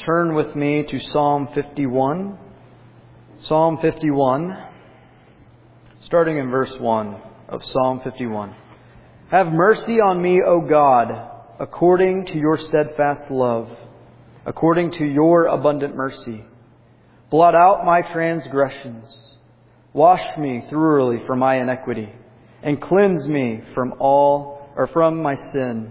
turn with me to Psalm 51. Psalm 51, starting in verse 1 of Psalm 51. Have mercy on me, O God, according to your steadfast love, according to your abundant mercy. Blot out my transgressions. Wash me thoroughly from my iniquity, and cleanse me from my sin.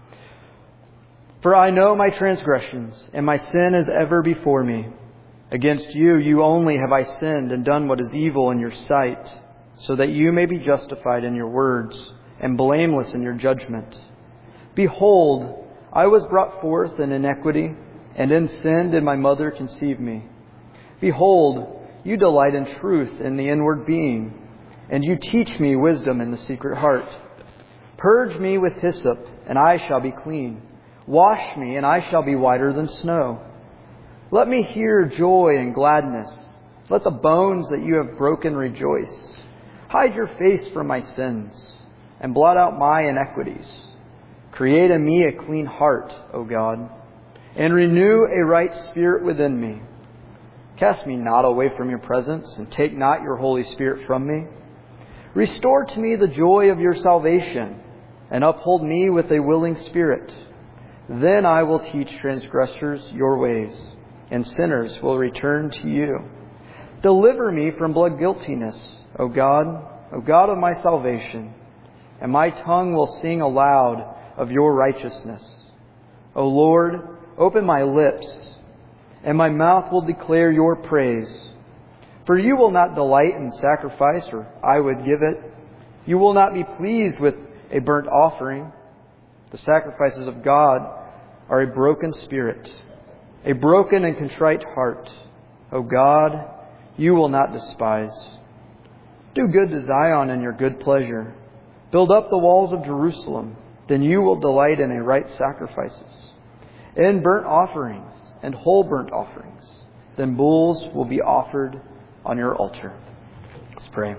For I know my transgressions, and my sin is ever before me. Against you only have I sinned and done what is evil in your sight, so that you may be justified in your words and blameless in your judgment. Behold, I was brought forth in iniquity, and in sin did my mother conceive me. Behold, you delight in truth in the inward being, and you teach me wisdom in the secret heart. Purge me with hyssop, and I shall be clean. Wash me, and I shall be whiter than snow. Let me hear joy and gladness. Let the bones that you have broken rejoice. Hide your face from my sins, and blot out my iniquities. Create in me a clean heart, O God, and renew a right spirit within me. Cast me not away from your presence, and take not your Holy Spirit from me. Restore to me the joy of your salvation, and uphold me with a willing spirit. Then I will teach transgressors your ways, and sinners will return to you. Deliver me from blood guiltiness, O God of my salvation, and my tongue will sing aloud of your righteousness. O Lord, open my lips, and my mouth will declare your praise. For you will not delight in sacrifice, or I would give it. You will not be pleased with a burnt offering. The sacrifices of God are a broken spirit, a broken and contrite heart. O God, you will not despise. Do good to Zion in your good pleasure. Build up the walls of Jerusalem. Then you will delight in a right sacrifices, in burnt offerings and whole burnt offerings. Then bulls will be offered on your altar. Let's pray.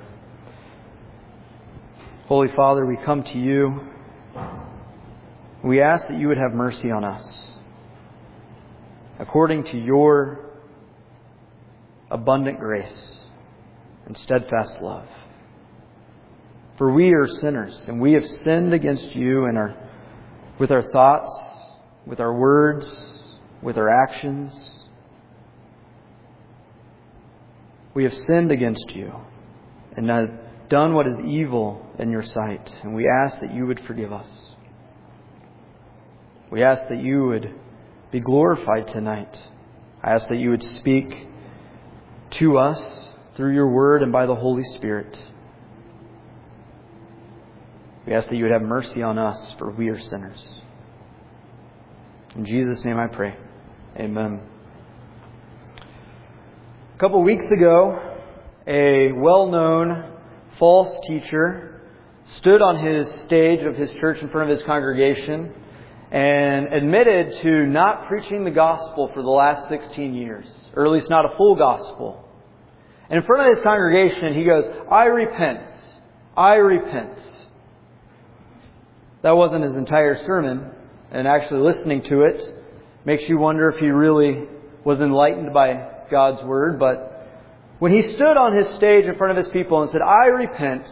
Holy Father, we come to you. We ask that you would have mercy on us, according to your abundant grace and steadfast love. For we are sinners, and we have sinned against you with our thoughts, with our words, with our actions. We have sinned against you and have done what is evil in your sight, and we ask that you would forgive us. We ask that you would be glorified tonight. I ask that you would speak to us through your word and by the Holy Spirit. We ask that you would have mercy on us, for we are sinners. In Jesus' name I pray. Amen. A couple weeks ago, a well-known false teacher stood on his stage of his church in front of his congregation and admitted to not preaching the gospel for the last 16 years, or at least not a full gospel. And in front of his congregation, he goes, I repent. I repent. That wasn't his entire sermon, and actually listening to it makes you wonder if he really was enlightened by God's Word. But when he stood on his stage in front of his people and said, I repent,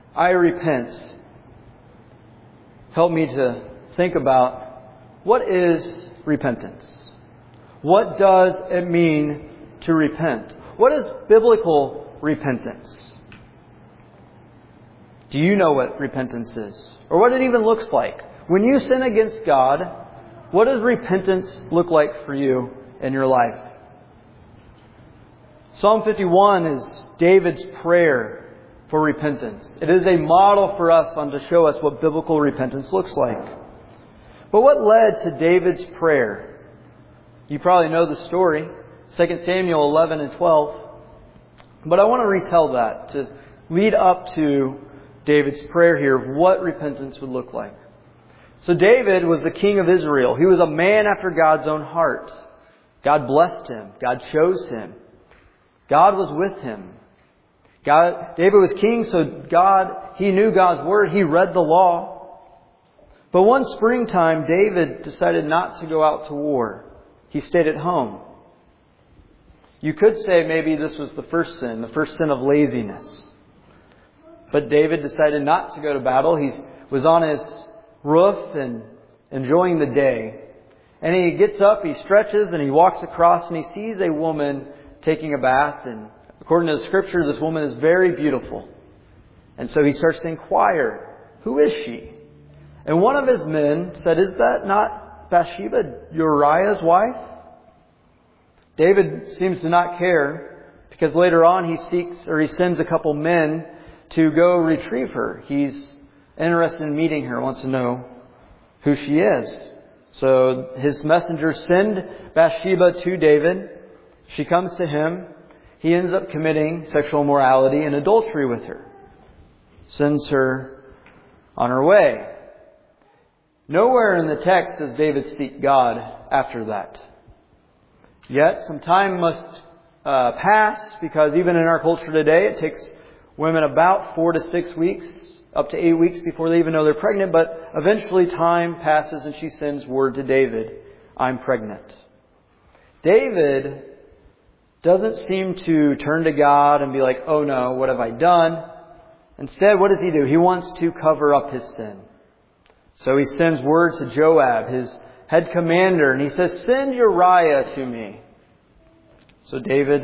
helped me to think about, what is repentance? What does it mean to repent? What is biblical repentance? Do you know what repentance is? Or what it even looks like? When you sin against God, what does repentance look like for you in your life? Psalm 51 is David's prayer for repentance. It is a model for us to show us what biblical repentance looks like. But what led to David's prayer? You probably know the story, 2 Samuel 11 and 12. But I want to retell that to lead up to David's prayer here of what repentance would look like. So David was the king of Israel. He was a man after God's own heart. God blessed him. God chose him. God was with him. David was king, so he knew God's word. He read the law. But one springtime, David decided not to go out to war. he stayed at home. You could say maybe this was the first sin of laziness. But David decided not to go to battle. He was on his roof and enjoying the day. And he gets up, he stretches, and he walks across, and he sees a woman taking a bath. And according to the Scripture, this woman is very beautiful. And so he starts to inquire, who is she? And one of his men said, is that not Bathsheba, Uriah's wife? David seems to not care, because later on he sends a couple men to go retrieve her. He's interested in meeting her, wants to know who she is. So his messengers send Bathsheba to David. She comes to him. He ends up committing sexual immorality and adultery with her. Sends her on her way. Nowhere in the text does David seek God after that. Yet some time must pass, because even in our culture today it takes women about 4 to 6 weeks, up to 8 weeks before they even know they're pregnant. But eventually time passes and she sends word to David, I'm pregnant. David doesn't seem to turn to God and be like, oh no, what have I done? Instead, what does he do? He wants to cover up his sin. So he sends word to Joab, his head commander, and he says, send Uriah to me. So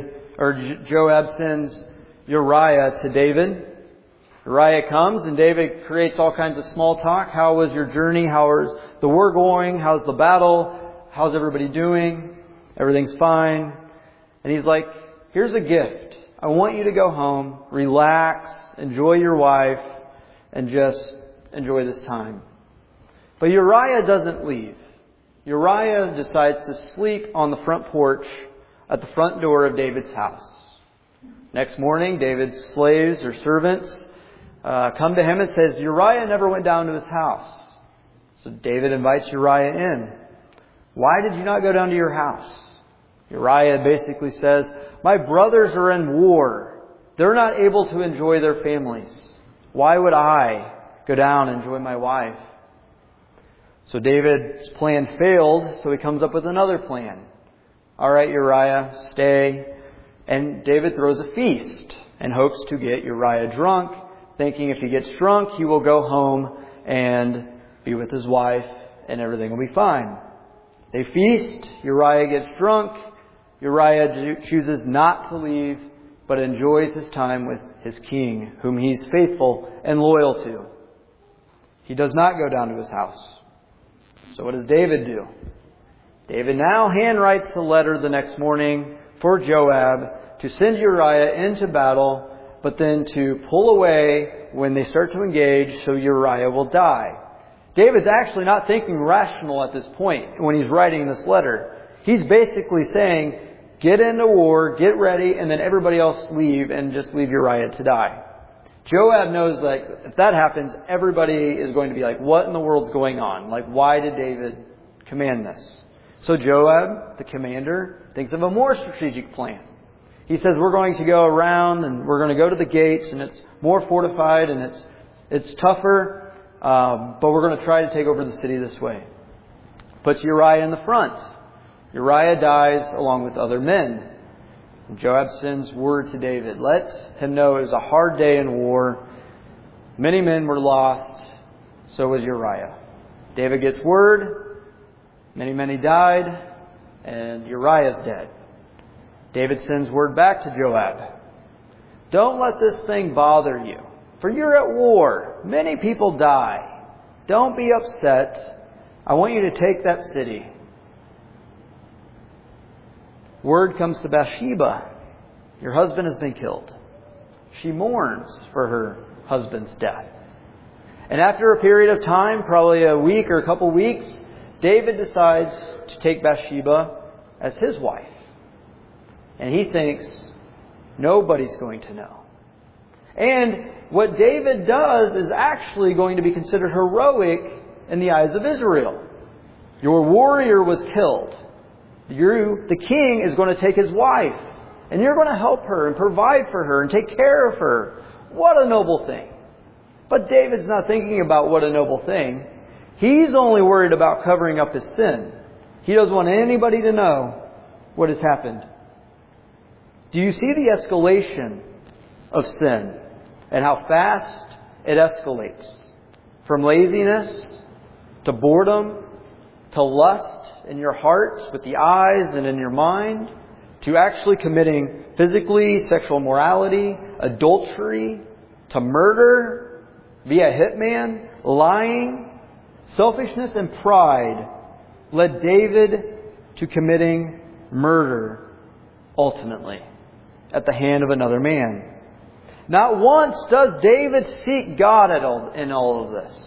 Joab sends Uriah to David. Uriah comes, and David creates all kinds of small talk. How was your journey? How is the war going? How's the battle? How's everybody doing? Everything's fine. And he's like, here's a gift. I want you to go home, relax, enjoy your wife, and just enjoy this time. But Uriah doesn't leave. Uriah decides to sleep on the front porch at the front door of David's house. Next morning, David's slaves or servants come to him and says, Uriah never went down to his house. So David invites Uriah in. Why did you not go down to your house? Uriah basically says, my brothers are in war. They're not able to enjoy their families. Why would I go down and enjoy my wife? So David's plan failed, so he comes up with another plan. All right, Uriah, stay. And David throws a feast and hopes to get Uriah drunk, thinking if he gets drunk, he will go home and be with his wife and everything will be fine. They feast. Uriah gets drunk. Uriah chooses not to leave, but enjoys his time with his king, whom he's faithful and loyal to. He does not go down to his house. So what does David do? David now handwrites a letter the next morning for Joab to send Uriah into battle, but then to pull away when they start to engage so Uriah will die. David's actually not thinking rational at this point when he's writing this letter. He's basically saying, get into war, get ready, and then everybody else leave and just leave Uriah to die. Joab knows that if that happens, everybody is going to be like, what in the world's going on? Like, why did David command this? So Joab, the commander, thinks of a more strategic plan. He says, we're going to go around and we're going to go to the gates, and it's more fortified and it's tougher, but we're going to try to take over the city this way. Puts Uriah in the front. Uriah dies along with other men. Joab sends word to David. Let him know it was a hard day in war. Many men were lost. So was Uriah. David gets word. Many died. And Uriah's dead. David sends word back to Joab. Don't let this thing bother you. For you're at war. Many people die. Don't be upset. I want you to take that city. Word comes to Bathsheba. Your husband has been killed. She mourns for her husband's death. And after a period of time, probably a week or a couple weeks, David decides to take Bathsheba as his wife. And he thinks nobody's going to know. And what David does is actually going to be considered heroic in the eyes of Israel. Your warrior was killed. The king is going to take his wife, and you're going to help her and provide for her and take care of her. What a noble thing. But David's not thinking about what a noble thing. He's only worried about covering up his sin. He doesn't want anybody to know what has happened. Do you see the escalation of sin and how fast it escalates? From laziness to boredom to lust in your heart with the eyes and in your mind to actually committing physically sexual immorality, adultery, to murder via hitman, lying, selfishness and pride led David to committing murder ultimately at the hand of another man. Not once does David seek God in all of this.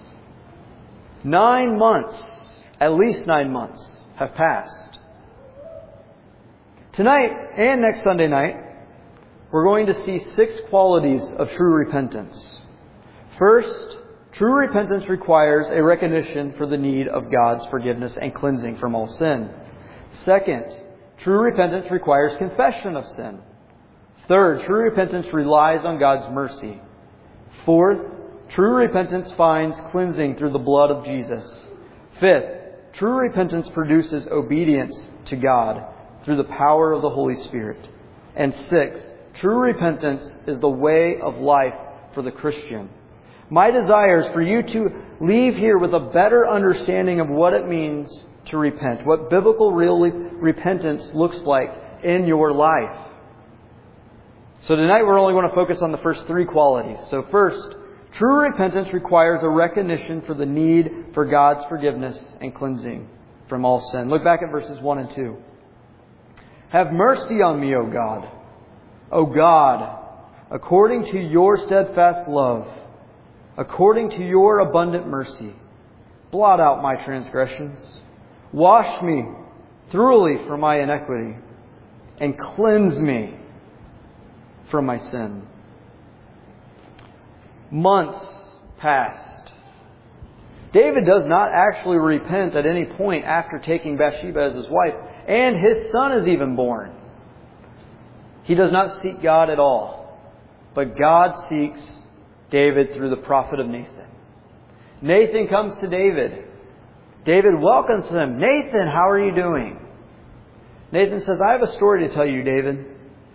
9 months, at least 9 months, have passed. Tonight and next Sunday night, we're going to see 6 qualities of true repentance. First, true repentance requires a recognition for the need of God's forgiveness and cleansing from all sin. Second, true repentance requires confession of sin. Third, true repentance relies on God's mercy. Fourth, true repentance finds cleansing through the blood of Jesus. Fifth, true repentance produces obedience to God through the power of the Holy Spirit. And sixth, true repentance is the way of life for the Christian. My desire is for you to leave here with a better understanding of what it means to repent, what biblical repentance looks like in your life. So tonight we're only going to focus on the first 3 qualities. So first, true repentance requires a recognition for the need for God's forgiveness and cleansing from all sin. Look back at verses 1 and 2. Have mercy on me, O God. O God, according to your steadfast love, according to your abundant mercy, blot out my transgressions. Wash me thoroughly from my iniquity and cleanse me from my sin. Months passed. David does not actually repent at any point after taking Bathsheba as his wife, and his son is even born. He does not seek God at all, but God seeks David through the prophet of Nathan. Nathan comes to David. David welcomes him. Nathan, how are you doing? Nathan says, I have a story to tell you, David.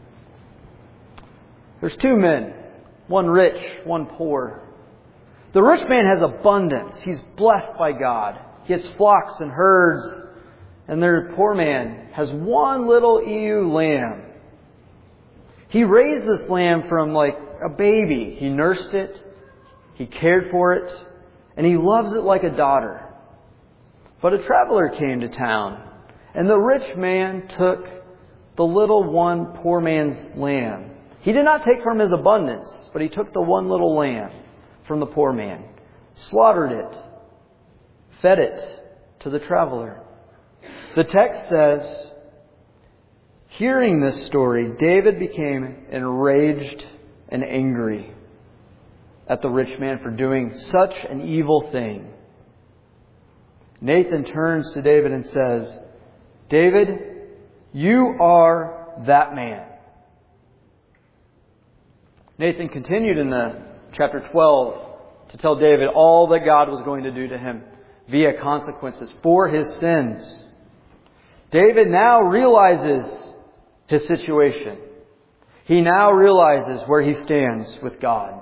There's 2 men, one rich, one poor. The rich man has abundance. He's blessed by God. He has flocks and herds. And the poor man has one little ewe lamb. He raised this lamb from like a baby. He nursed it. He cared for it. And he loves it like a daughter. But a traveler came to town. And the rich man took the little one poor man's lamb. He did not take from his abundance, but he took the one little lamb from the poor man, slaughtered it, fed it to the traveler. The text says, hearing this story, David became enraged and angry at the rich man for doing such an evil thing. Nathan turns to David and says, David, you are that man. Nathan continued in the chapter 12 to tell David all that God was going to do to him via consequences for his sins. David now realizes his situation. He now realizes where he stands with God.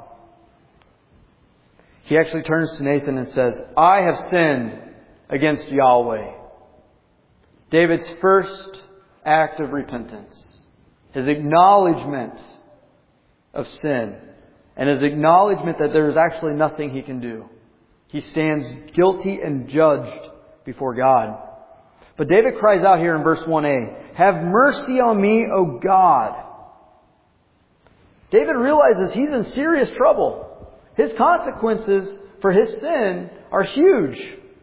He actually turns to Nathan and says, I have sinned against Yahweh. David's first act of repentance, his acknowledgement of sin, and his acknowledgement that there is actually nothing he can do. He stands guilty and judged before God. But David cries out here in verse 1a, have mercy on me, O God. David realizes he's in serious trouble. His consequences for his sin are huge.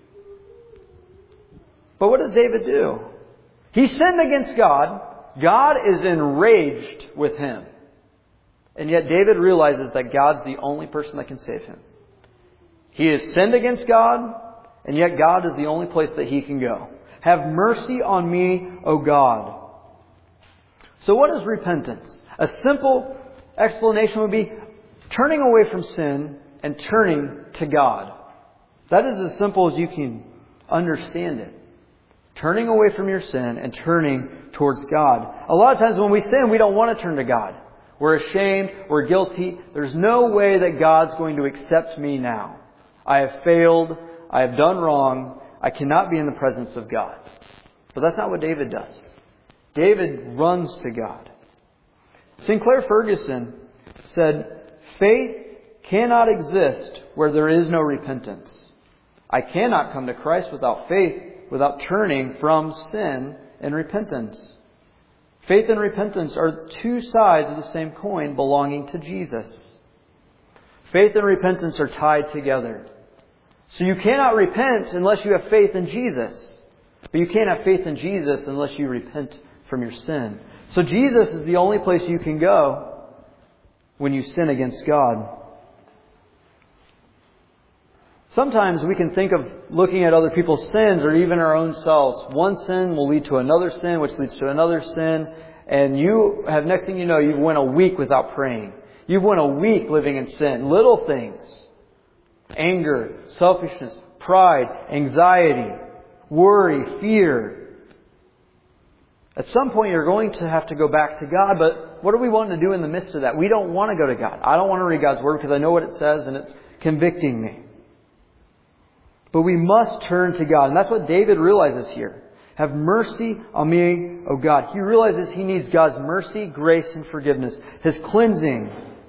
But what does David do? He sinned against God. God is enraged with him. And yet David realizes that God's the only person that can save him. He has sinned against God, and yet God is the only place that he can go. Have mercy on me, O God. So what is repentance? A simple explanation would be turning away from sin and turning to God. That is as simple as you can understand it. Turning away from your sin and turning towards God. A lot of times when we sin, we don't want to turn to God. We're ashamed. We're guilty. There's no way that God's going to accept me now. I have failed. I have done wrong. I cannot be in the presence of God. But that's not what David does. David runs to God. Sinclair Ferguson said, "Faith cannot exist where there is no repentance. I cannot come to Christ without faith, without turning from sin and repentance." Faith and repentance are two sides of the same coin belonging to Jesus. Faith and repentance are tied together. So you cannot repent unless you have faith in Jesus. But you can't have faith in Jesus unless you repent from your sin. So Jesus is the only place you can go when you sin against God. Sometimes we can think of looking at other people's sins or even our own selves. One sin will lead to another sin, which leads to another sin. And you have, next thing you know, you've went a week without praying. You've went a week living in sin. Little things. Anger, selfishness, pride, anxiety, worry, fear. At some point you're going to have to go back to God, but what do we want to do in the midst of that? We don't want to go to God. I don't want to read God's Word because I know what it says and it's convicting me. But we must turn to God. And that's what David realizes here. Have mercy on me, O God. He realizes he needs God's mercy, grace, and forgiveness. His cleansing.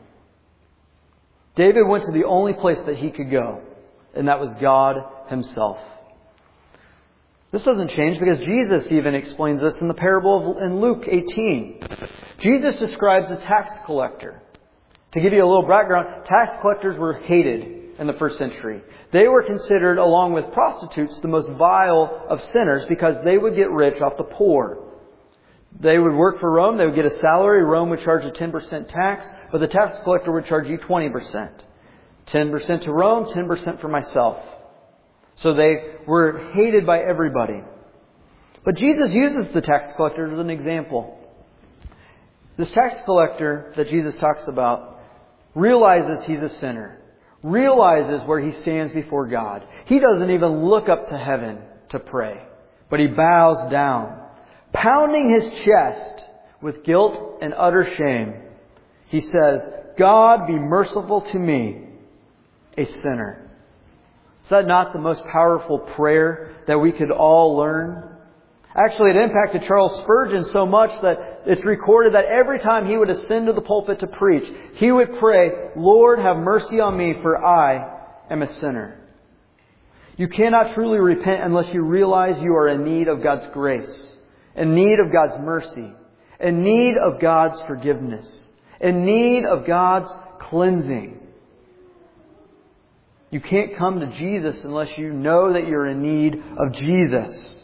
David went to the only place that he could go. And that was God Himself. This doesn't change because Jesus even explains this in the parable in Luke 18. Jesus describes a tax collector. To give you a little background, tax collectors were hated in the first century. They were considered, along with prostitutes, the most vile of sinners because they would get rich off the poor. They would work for Rome. They would get a salary. Rome would charge a 10% tax, but the tax collector would charge you 20%. 10% to Rome, 10% for myself. So they were hated by everybody. But Jesus uses the tax collector as an example. This tax collector that Jesus talks about realizes he's a sinner. Realizes where he stands before God. He doesn't even look up to heaven to pray, but he bows down, pounding his chest with guilt and utter shame. He says, "God, be merciful to me, a sinner." Is that not the most powerful prayer that we could all learn? Actually, it impacted Charles Spurgeon so much that it's recorded that every time he would ascend to the pulpit to preach, he would pray, "Lord, have mercy on me, for I am a sinner." You cannot truly repent unless you realize you are in need of God's grace, in need of God's mercy, in need of God's forgiveness, in need of God's cleansing. You can't come to Jesus unless you know that you're in need of Jesus.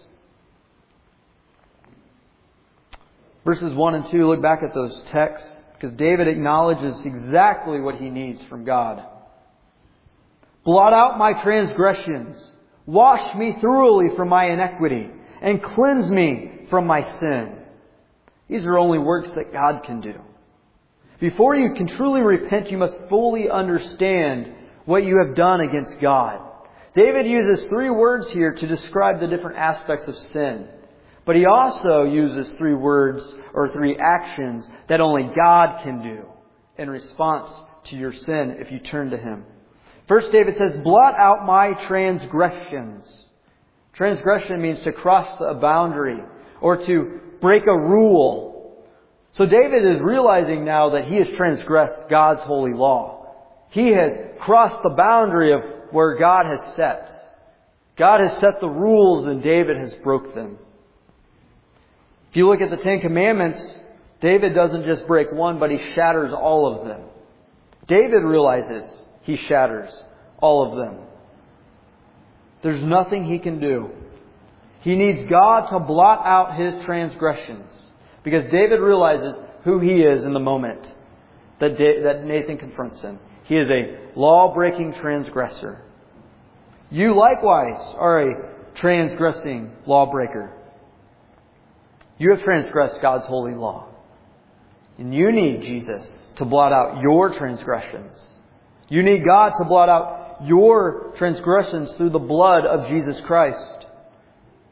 Verses 1 and 2, look back at those texts, because David acknowledges exactly what he needs from God. "Blot out my transgressions, wash me thoroughly from my iniquity, and cleanse me from my sin." These are only works that God can do. Before you can truly repent, you must fully understand what you have done against God. David uses 3 words here to describe the different aspects of sin. But he also uses 3 words or 3 actions that only God can do in response to your sin if you turn to Him. First, David says, "Blot out my transgressions." Transgression means to cross a boundary or to break a rule. So David is realizing now that he has transgressed God's holy law. He has crossed the boundary of where God has set. God has set the rules and David has broke them. If you look at the 10 Commandments, David doesn't just break one, but he shatters all of them. David realizes he shatters all of them. There's nothing he can do. He needs God to blot out his transgressions. Because David realizes who he is in the moment that Nathan confronts him. He is a law-breaking transgressor. You likewise are a transgressing lawbreaker. You have transgressed God's holy law. And you need Jesus to blot out your transgressions. You need God to blot out your transgressions through the blood of Jesus Christ.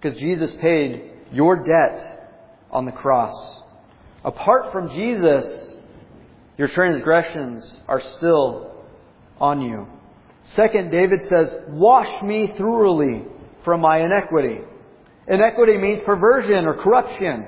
because Jesus paid your debt on the cross. Apart from Jesus, your transgressions are still on you. Second, David says, wash me thoroughly from my iniquity. Iniquity means perversion or corruption.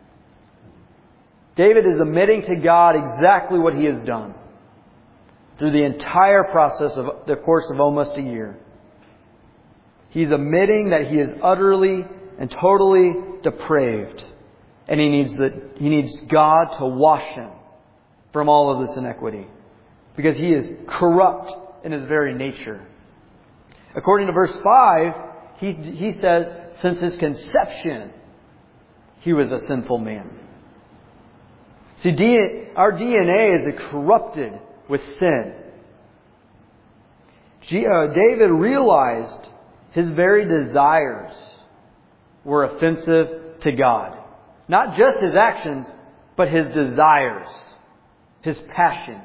David is admitting to God exactly what he has done through the entire process of the course of almost a year. He's admitting that he is utterly and totally depraved. And he needs God to wash him from all of this iniquity. Because he is corrupt in his very nature. According to verse 5, he says, since his conception, he was a sinful man. See, our DNA is corrupted with sin. David realized his very desires were offensive to God. Not just his actions, but his desires, his passions.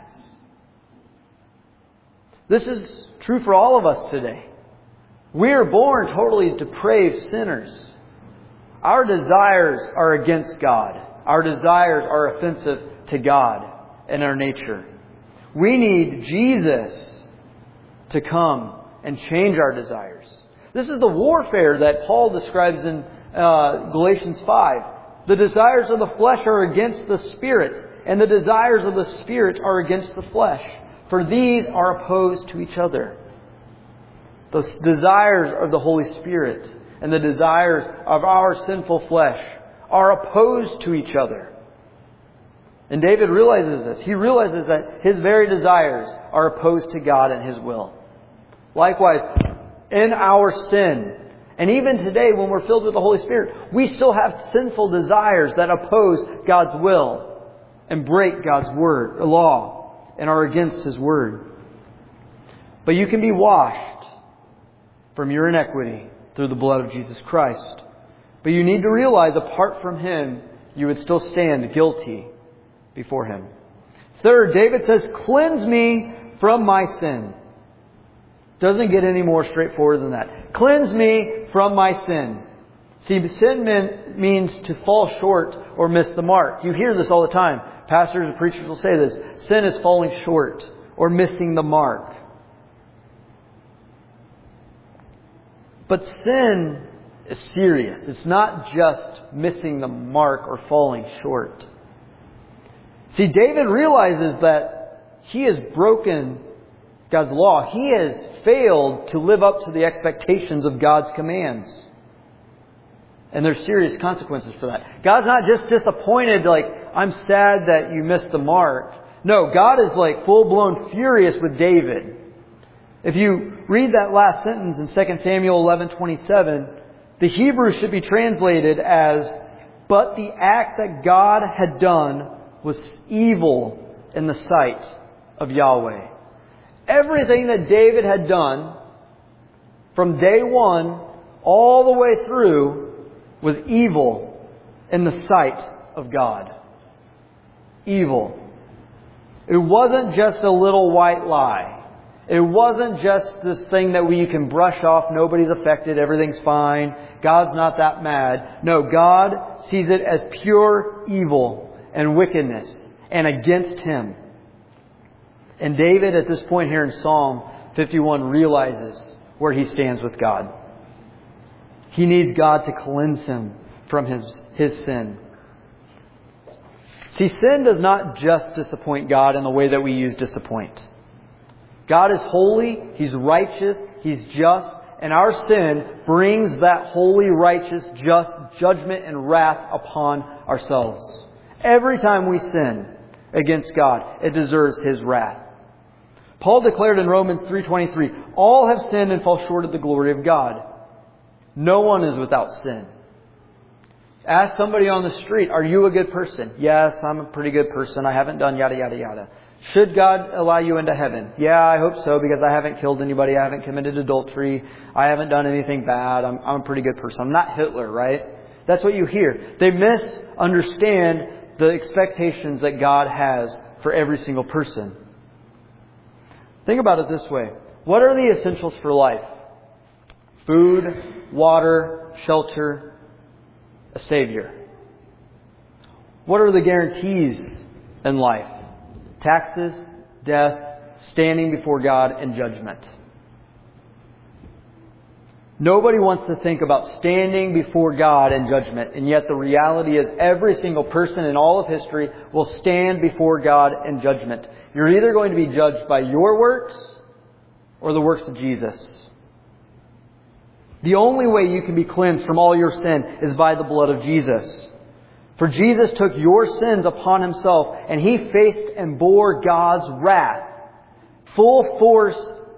This is true for all of us today. We are born totally depraved sinners. Our desires are against God. Our desires are offensive to God and our nature. We need Jesus to come and change our desires. This is the warfare that Paul describes in Galatians 5. The desires of the flesh are against the Spirit, and the desires of the Spirit are against the flesh. For these are opposed to each other. The desires of the Holy Spirit and the desires of our sinful flesh are opposed to each other. And David realizes this. He realizes that his very desires are opposed to God and His will. Likewise, in our sin, and even today when we're filled with the Holy Spirit, we still have sinful desires that oppose God's will and break God's word, law, and are against His word. But you can be washed from your iniquity through the blood of Jesus Christ. But you need to realize, apart from Him, you would still stand guilty before Him. Third, David says, cleanse me from my sin. Doesn't get any more straightforward than that. Cleanse me from my sin. See, sin means to fall short or miss the mark. You hear this all the time. Pastors and preachers will say this. Sin is falling short or missing the mark. But sin is serious. It's not just missing the mark or falling short. See, David realizes that he has broken God's law. He has failed to live up to the expectations of God's commands. And there's serious consequences for that. God's not just disappointed, like, I'm sad that you missed the mark. No, God is like full-blown furious with David. If you read that last sentence in 2 Samuel 11:27, the Hebrew should be translated as, but the act that God had done was evil in the sight of Yahweh. Everything that David had done from day one all the way through was evil in the sight of God. Evil. It wasn't just a little white lie. It wasn't just this thing that you can brush off, nobody's affected, everything's fine, God's not that mad. No, God sees it as pure evil and wickedness and against Him. And David at this point here in Psalm 51 realizes where he stands with God. He needs God to cleanse him from his sin. See, sin does not just disappoint God in the way that we use disappoint. God is holy, He's righteous, He's just, and our sin brings that holy, righteous, just judgment and wrath upon ourselves. Every time we sin against God, it deserves His wrath. Paul declared in Romans 3:23, all have sinned and fall short of the glory of God. No one is without sin. Ask somebody on the street, are you a good person? Yes, I'm a pretty good person. I haven't done yada, yada, yada. Should God allow you into heaven? Yeah, I hope so, because I haven't killed anybody. I haven't committed adultery. I haven't done anything bad. I'm a pretty good person. I'm not Hitler, right? That's what you hear. They misunderstand the expectations that God has for every single person. Think about it this way. What are the essentials for life? Food, water, shelter, a Savior. What are the guarantees in life? Taxes, death, standing before God, and judgment. Nobody wants to think about standing before God and judgment, and yet the reality is every single person in all of history will stand before God in judgment. You're either going to be judged by your works or the works of Jesus. The only way you can be cleansed from all your sin is by the blood of Jesus. For Jesus took your sins upon Himself, and He faced and bore God's wrath. Full force,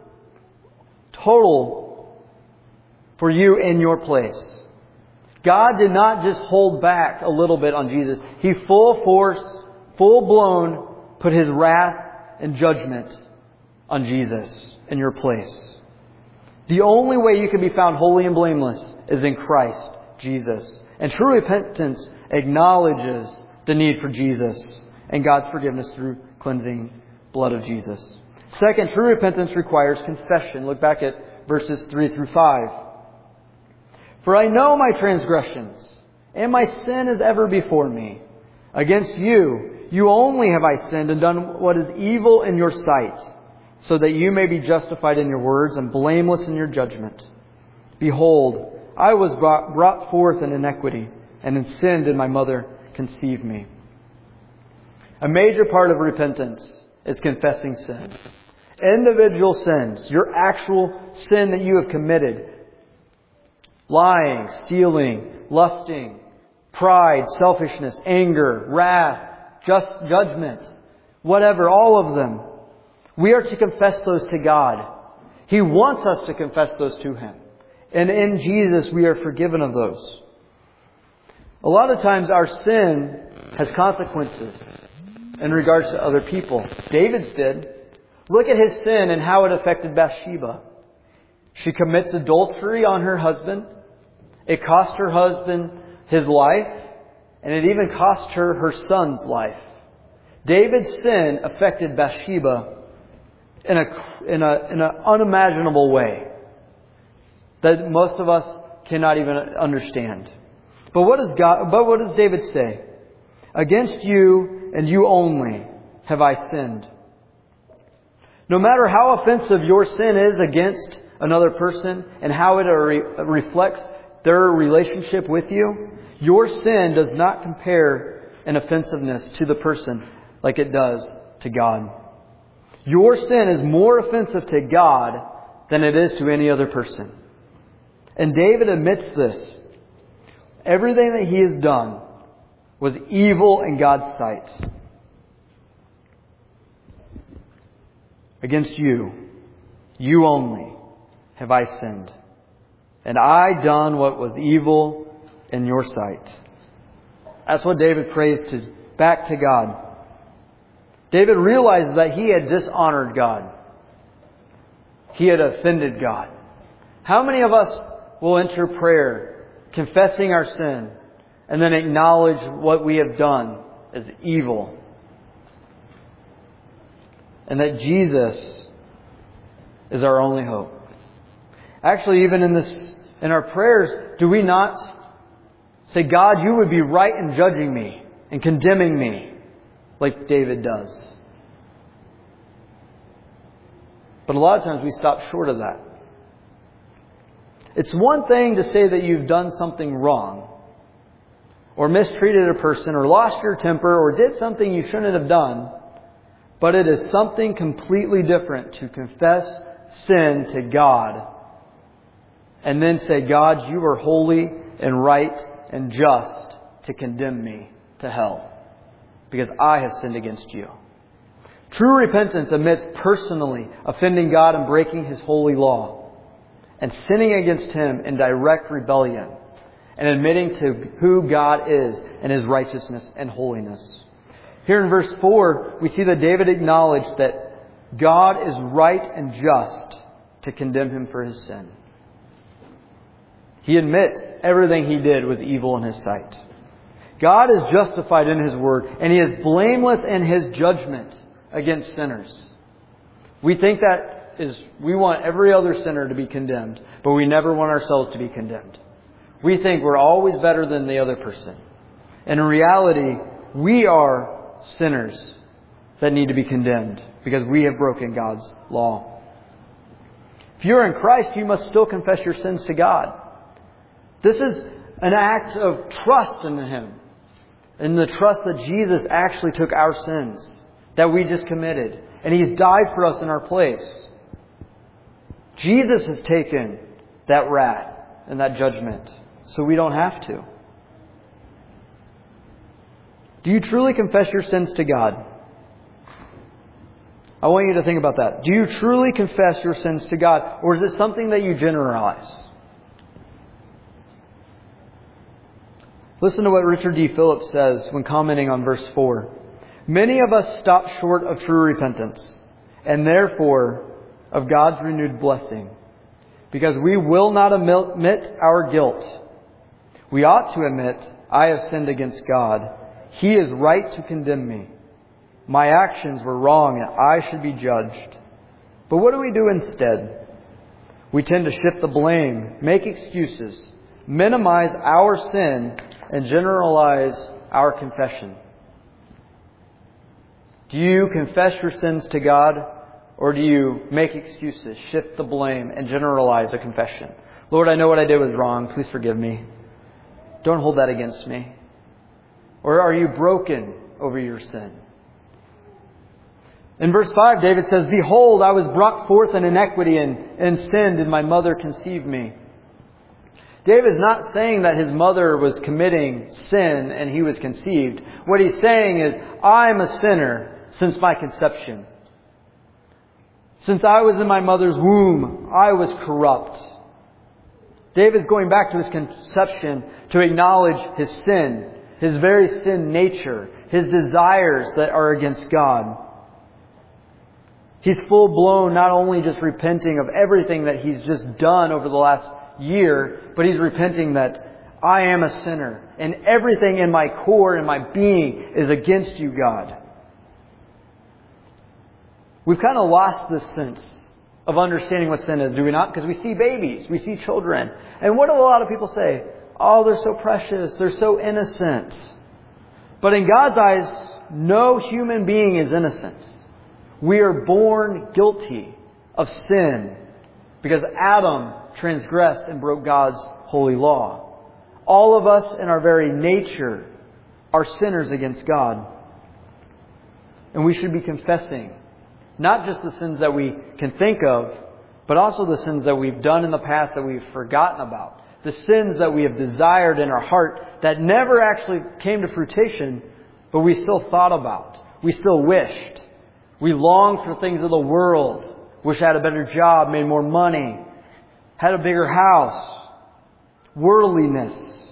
total, for you in your place. God did not just hold back a little bit on Jesus. He full force, full blown, put His wrath and judgment on Jesus in your place. The only way you can be found holy and blameless is in Christ Jesus. And true repentance acknowledges the need for Jesus and God's forgiveness through cleansing blood of Jesus. Second, true repentance requires confession. Look back at verses 3 through 5. For I know my transgressions, and my sin is ever before me. Against you only have I sinned and done what is evil in your sight, so that you may be justified in your words and blameless in your judgment. Behold, I was brought forth in iniquity, and in sin did my mother conceive me. A major part of repentance is confessing sin. Individual sins, your actual sin that you have committed. Lying, stealing, lusting, pride, selfishness, anger, wrath, just judgment, whatever, all of them. We are to confess those to God. He wants us to confess those to Him. And in Jesus we are forgiven of those. A lot of times our sin has consequences in regards to other people. David's did. Look at his sin and how it affected Bathsheba. She commits adultery on her husband. It cost her husband his life, and it even cost her her son's life. David's sin affected Bathsheba in an unimaginable way that most of us cannot even understand. But what does David say? Against you and you only have I sinned. No matter how offensive your sin is against another person and how it reflects their relationship with you, your sin does not compare in offensiveness to the person like it does to God. Your sin is more offensive to God than it is to any other person. And David admits this. Everything that he has done was evil in God's sight. Against you only have I sinned, and I done what was evil in your sight. That's what David prays back to God. David realized that he had dishonored God. He had offended God. How many of us will enter prayer confessing our sin and then acknowledge what we have done as evil? And that Jesus is our only hope. Actually, even in our prayers, do we not say, God, you would be right in judging me and condemning me like David does? But a lot of times we stop short of that. It's one thing to say that you've done something wrong, or mistreated a person, or lost your temper, or did something you shouldn't have done. But it is something completely different to confess sin to God and then say, God, you are holy and right and just to condemn me to hell because I have sinned against you. True repentance admits personally offending God and breaking His holy law and sinning against Him in direct rebellion and admitting to who God is and His righteousness and holiness. Here in verse 4, we see that David acknowledged that God is right and just to condemn him for his sin. He admits everything he did was evil in His sight. God is justified in His word, and He is blameless in His judgment against sinners. We think we want every other sinner to be condemned, but we never want ourselves to be condemned. We think we're always better than the other person. And in reality, we are sinners that need to be condemned because we have broken God's law. If you're in Christ, you must still confess your sins to God. This is an act of trust in Him. And the trust that Jesus actually took our sins that we just committed. And He's died for us in our place. Jesus has taken that wrath and that judgment, so we don't have to. Do you truly confess your sins to God? I want you to think about that. Do you truly confess your sins to God? Or is it something that you generalize? Listen to what Richard D. Phillips says when commenting on verse 4. Many of us stop short of true repentance, and therefore of God's renewed blessing, because we will not admit our guilt. We ought to admit, I have sinned against God. He is right to condemn me. My actions were wrong and I should be judged. But what do we do instead? We tend to shift the blame, make excuses, minimize our sin, and generalize our confession. Do you confess your sins to God, or do you make excuses, shift the blame, and generalize a confession? Lord, I know what I did was wrong. Please forgive me. Don't hold that against me. Or are you broken over your sin? In verse 5, David says, Behold, I was brought forth in iniquity, and sinned, and my mother conceived me. David is not saying that his mother was committing sin and he was conceived. What he's saying is, I am a sinner since my conception. Since I was in my mother's womb, I was corrupt. David's going back to his conception to acknowledge his sin, his very sin nature, his desires that are against God. He's full-blown, not only just repenting of everything that he's just done over the last year, but he's repenting that I am a sinner and everything in my core and my being is against you, God. We've kind of lost this sense of understanding what sin is, do we not? Because we see babies, we see children. And what do a lot of people say? Oh, they're so precious, they're so innocent. But in God's eyes, no human being is innocent. We are born guilty of sin because Adam transgressed and broke God's holy law. All of us in our very nature are sinners against God. And we should be confessing not just the sins that we can think of, but also the sins that we've done in the past that we've forgotten about. The sins that we have desired in our heart that never actually came to fruition, but we still thought about. We still wished. We longed for things of the world. Wish I had a better job, made more money, had a bigger house. Worldliness.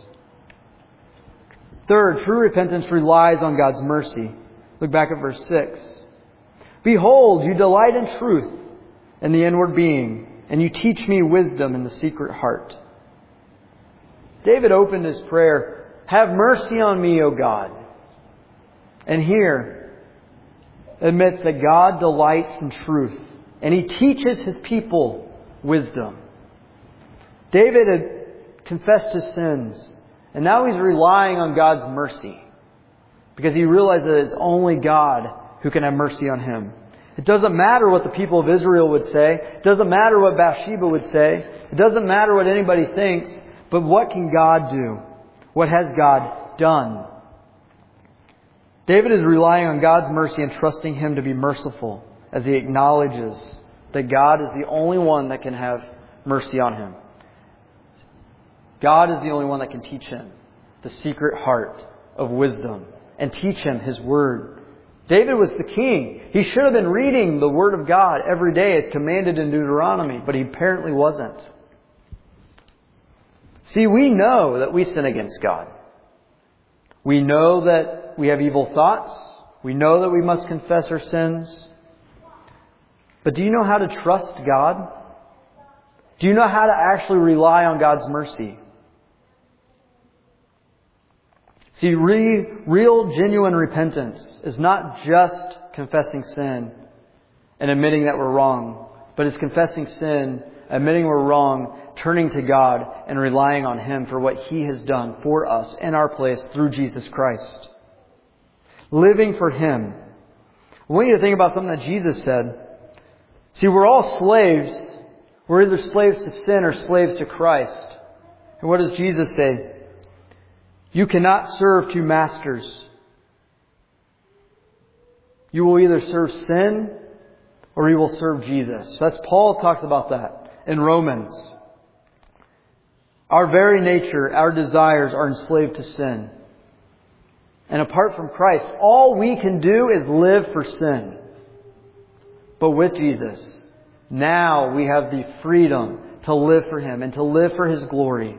Third, true repentance relies on God's mercy. Look back at verse 6. Behold, you delight in truth in the inward being, and you teach me wisdom in the secret heart. David opened his prayer, have mercy on me, O God. And here admits that God delights in truth, and He teaches His people wisdom. David had confessed his sins, and now he's relying on God's mercy, because he realized that it's only God who can have mercy on him. It doesn't matter what the people of Israel would say. It doesn't matter what Bathsheba would say. It doesn't matter what anybody thinks. But what can God do? What has God done? David is relying on God's mercy and trusting Him to be merciful as he acknowledges that God is the only one that can have mercy on him. God is the only one that can teach him the secret heart of wisdom and teach him His Word. David was the king. He should have been reading the Word of God every day as commanded in Deuteronomy, but he apparently wasn't. See, we know that we sin against God. We know that we have evil thoughts. We know that we must confess our sins. But do you know how to trust God? Do you know how to actually rely on God's mercy? See, real, genuine repentance is not just confessing sin and admitting that we're wrong, but it's confessing sin, admitting we're wrong, turning to God and relying on Him for what He has done for us in our place through Jesus Christ. Living for Him. I want you to think about something that Jesus said. See, we're all slaves. We're either slaves to sin or slaves to Christ. And what does Jesus say? You cannot serve two masters. You will either serve sin or you will serve Jesus. That's Paul talks about that in Romans. Our very nature, our desires are enslaved to sin. And apart from Christ, all we can do is live for sin. But with Jesus, now we have the freedom to live for Him and to live for His glory.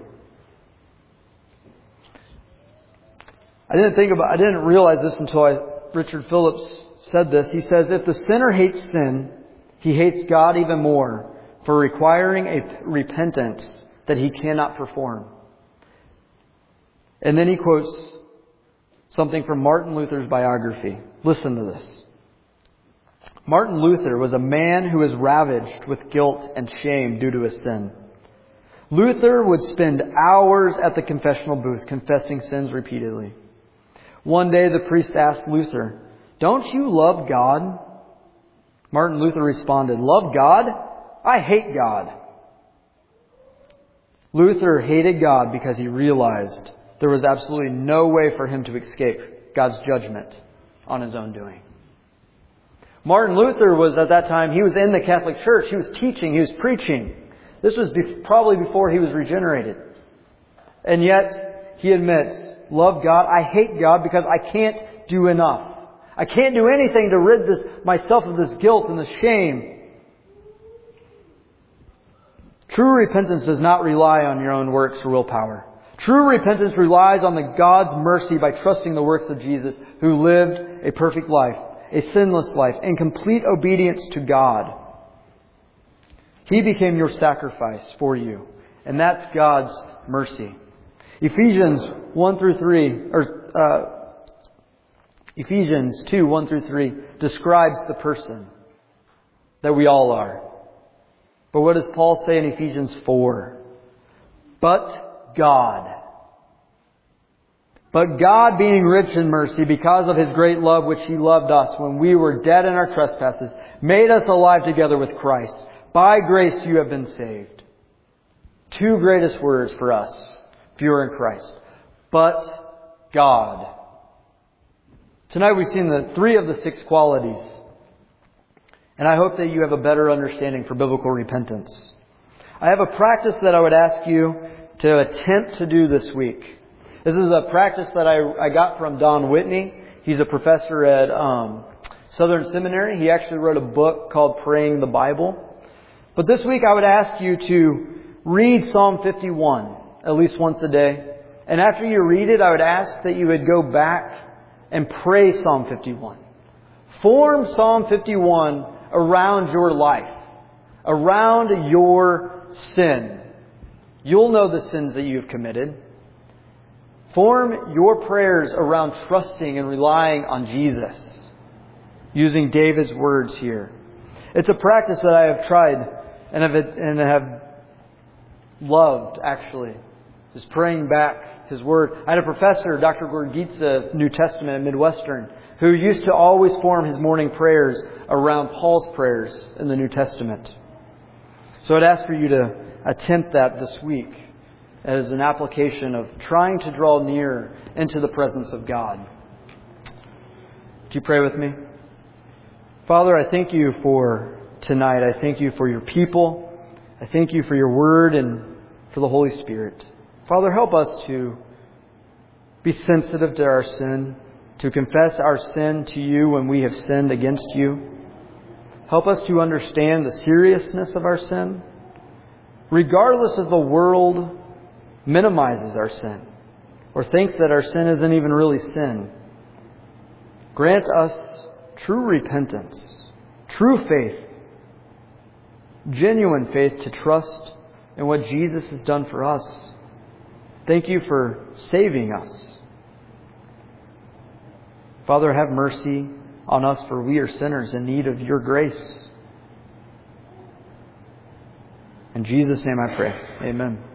I didn't realize this until Richard Phillips said this. He says, if the sinner hates sin, he hates God even more for requiring a repentance that he cannot perform. And then he quotes something from Martin Luther's biography. Listen to this. Martin Luther was a man who was ravaged with guilt and shame due to his sin. Luther would spend hours at the confessional booth confessing sins repeatedly. One day the priest asked Luther, "Don't you love God?" Martin Luther responded, "Love God? I hate God." Luther hated God because he realized there was absolutely no way for him to escape God's judgment on his own doing. Martin Luther was at that time, he was in the Catholic Church. He was teaching, he was preaching. This was probably before he was regenerated. And yet, he admits, love God, I hate God because I can't do enough. I can't do anything to rid myself of this guilt and this shame. True repentance does not rely on your own works or willpower. True repentance relies on the God's mercy by trusting the works of Jesus, who lived a perfect life, a sinless life, in complete obedience to God. He became your sacrifice for you. And that's God's mercy. Ephesians 2, 1 through 3 describes the person that we all are. But what does Paul say in Ephesians 4? But God, being rich in mercy, because of His great love which He loved us when we were dead in our trespasses, made us alive together with Christ. By grace you have been saved. Two greatest words for us, if you are in Christ. But God. Tonight we've seen the 3 of the 6 qualities. And I hope that you have a better understanding for biblical repentance. I have a practice that I would ask you to attempt to do this week. This is a practice that I got from Don Whitney. He's a professor at Southern Seminary. He actually wrote a book called Praying the Bible. But this week I would ask you to read Psalm 51 at least once a day. And after you read it, I would ask that you would go back and pray Psalm 51. Form Psalm 51 around your life, around your sin. You'll know the sins that you've committed. Form your prayers around trusting and relying on Jesus, using David's words here. It's a practice that I have tried and have loved, actually, is praying back His Word. I had a professor, Dr. Gorgitza, New Testament at Midwestern, who used to always form his morning prayers around Paul's prayers in the New Testament. So I'd ask for you to attempt that this week as an application of trying to draw near into the presence of God. Would you pray with me? Father, I thank You for tonight. I thank You for Your people. I thank You for Your Word and for the Holy Spirit. Father, help us to be sensitive to our sin, to confess our sin to You when we have sinned against You. Help us to understand the seriousness of our sin, regardless of the world minimizes our sin or thinks that our sin isn't even really sin. Grant us true repentance, true faith, genuine faith to trust in what Jesus has done for us. Thank You for saving us. Father, have mercy on us, for we are sinners in need of Your grace. In In Jesus' name I pray. Amen.